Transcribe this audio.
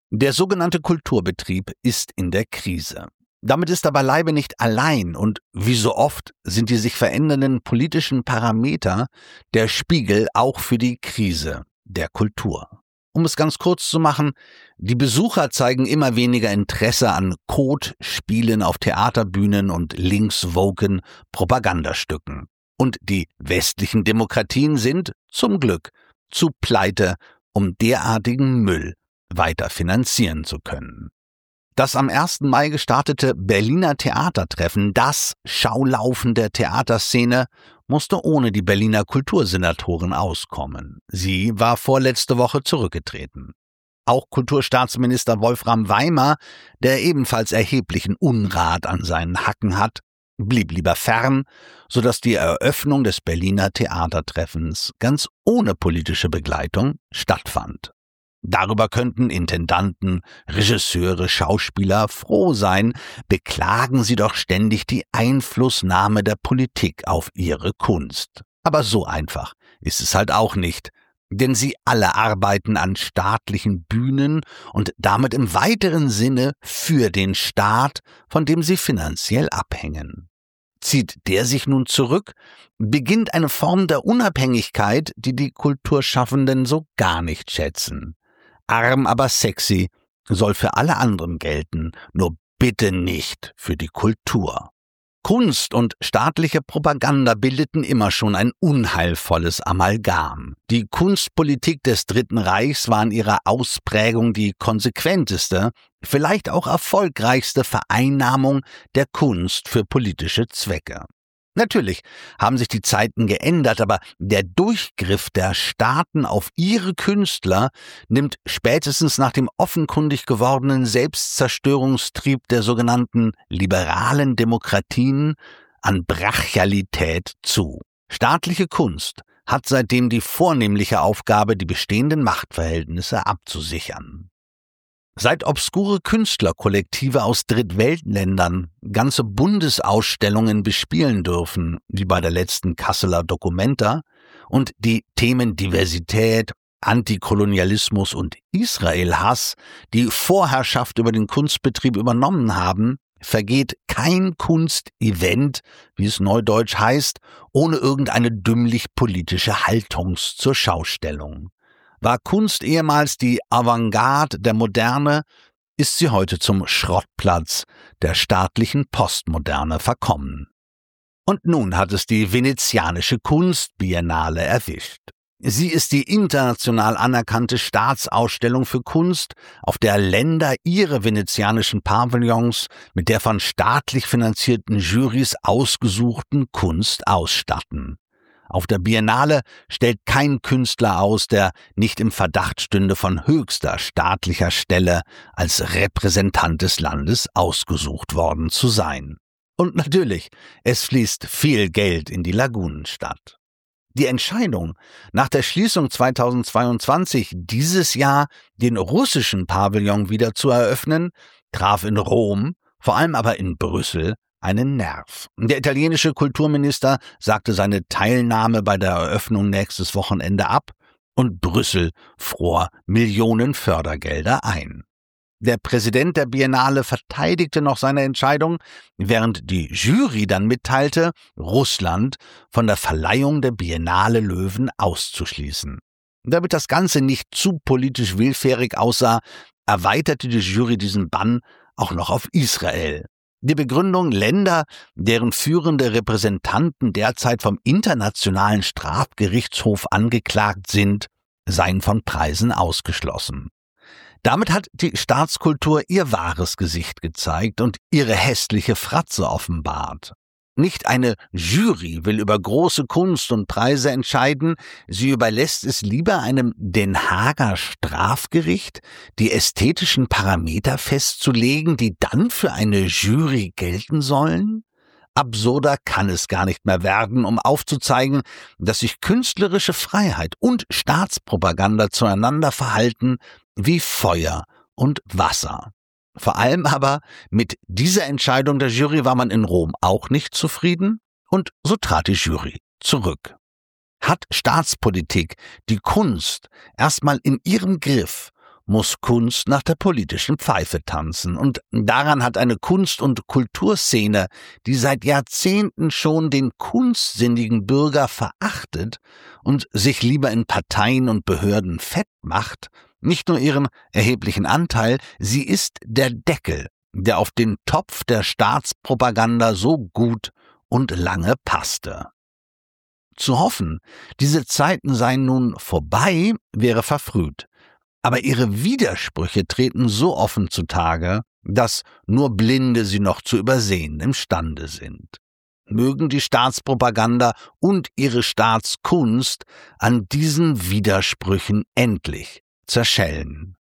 Der sogenannte Kulturbetrieb ist in der Krise. Damit ist er beileibe nicht allein und wie so oft sind die sich verändernden politischen Parameter der Spiegel auch für die Krise der Kultur. Um es ganz kurz zu machen, die Besucher zeigen immer weniger Interesse an Kotspielen auf Theaterbühnen und linkswoken Propagandastücken. Und die westlichen Demokratien sind, zum Glück, zu pleite, um derartigen Müll weiter finanzieren zu können. Das am 1. Mai gestartete Berliner Theatertreffen, das Schaulaufen der Theaterszene, musste ohne die Berliner Kultursenatorin auskommen. Sie war vorletzte Woche zurückgetreten. Auch Kulturstaatsminister Wolfram Weimer, der ebenfalls erheblichen Unrat an seinen Hacken hat, blieb lieber fern, sodass die Eröffnung des Berliner Theatertreffens ganz ohne politische Begleitung stattfand. Darüber könnten Intendanten, Regisseure, Schauspieler froh sein, beklagen sie doch ständig die Einflussnahme der Politik auf ihre Kunst. Aber so einfach ist es halt auch nicht, denn sie alle arbeiten an staatlichen Bühnen und damit im weiteren Sinne für den Staat, von dem sie finanziell abhängen. Zieht der sich nun zurück, beginnt eine Form der Unabhängigkeit, die die Kulturschaffenden so gar nicht schätzen. Arm, aber sexy soll für alle anderen gelten, nur bitte nicht für die Kultur. Kunst und staatliche Propaganda bildeten immer schon ein unheilvolles Amalgam. Die Kunstpolitik des Dritten Reichs war in ihrer Ausprägung die konsequenteste, vielleicht auch erfolgreichste Vereinnahmung der Kunst für politische Zwecke. Natürlich haben sich die Zeiten geändert, aber der Durchgriff der Staaten auf ihre Künstler nimmt spätestens nach dem offenkundig gewordenen Selbstzerstörungstrieb der sogenannten liberalen Demokratien an Brachialität zu. Staatliche Kunst hat seitdem die vornehmliche Aufgabe, die bestehenden Machtverhältnisse abzusichern. Seit obskure Künstlerkollektive aus Drittweltländern ganze Bundesausstellungen bespielen dürfen, wie bei der letzten Kasseler Documenta, und die Themen Diversität, Antikolonialismus und Israelhass die Vorherrschaft über den Kunstbetrieb übernommen haben, vergeht kein Kunstevent, wie es neudeutsch heißt, ohne irgendeine dümmlich politische Haltungs- zur Schaustellung. War Kunst ehemals die Avantgarde der Moderne, ist sie heute zum Schrottplatz der staatlichen Postmoderne verkommen. Und nun hat es die venezianische Kunstbiennale erwischt. Sie ist die international anerkannte Staatsausstellung für Kunst, auf der Länder ihre venezianischen Pavillons mit der von staatlich finanzierten Jurys ausgesuchten Kunst ausstatten. Auf der Biennale stellt kein Künstler aus, der nicht im Verdacht stünde, von höchster staatlicher Stelle als Repräsentant des Landes ausgesucht worden zu sein. Und natürlich, es fließt viel Geld in die Lagunenstadt. Die Entscheidung, nach der Schließung 2022 dieses Jahr den russischen Pavillon wieder zu eröffnen, traf in Rom, vor allem aber in Brüssel, einen Nerv. Der italienische Kulturminister sagte seine Teilnahme bei der Eröffnung nächstes Wochenende ab und Brüssel fror Millionen Fördergelder ein. Der Präsident der Biennale verteidigte noch seine Entscheidung, während die Jury dann mitteilte, Russland von der Verleihung der Biennale Löwen auszuschließen. Damit das Ganze nicht zu politisch willfährig aussah, erweiterte die Jury diesen Bann auch noch auf Israel. Die Begründung: Länder, deren führende Repräsentanten derzeit vom Internationalen Strafgerichtshof angeklagt sind, seien von Preisen ausgeschlossen. Damit hat die Staatskultur ihr wahres Gesicht gezeigt und ihre hässliche Fratze offenbart. Nicht eine Jury will über große Kunst und Preise entscheiden, sie überlässt es lieber einem Den Haager Strafgericht, die ästhetischen Parameter festzulegen, die dann für eine Jury gelten sollen? Absurder kann es gar nicht mehr werden, um aufzuzeigen, dass sich künstlerische Freiheit und Staatspropaganda zueinander verhalten wie Feuer und Wasser. Vor allem aber mit dieser Entscheidung der Jury war man in Rom auch nicht zufrieden und so trat die Jury zurück. Hat Staatspolitik die Kunst erstmal in ihrem Griff, muss Kunst nach der politischen Pfeife tanzen. Und daran hat eine Kunst- und Kulturszene, die seit Jahrzehnten schon den kunstsinnigen Bürger verachtet und sich lieber in Parteien und Behörden fett macht, nicht nur ihren erheblichen Anteil, sie ist der Deckel, der auf den Topf der Staatspropaganda so gut und lange passte. Zu hoffen, diese Zeiten seien nun vorbei, wäre verfrüht. Aber ihre Widersprüche treten so offen zutage, dass nur Blinde sie noch zu übersehen imstande sind. Mögen die Staatspropaganda und ihre Staatskunst an diesen Widersprüchen endlich zerschellen.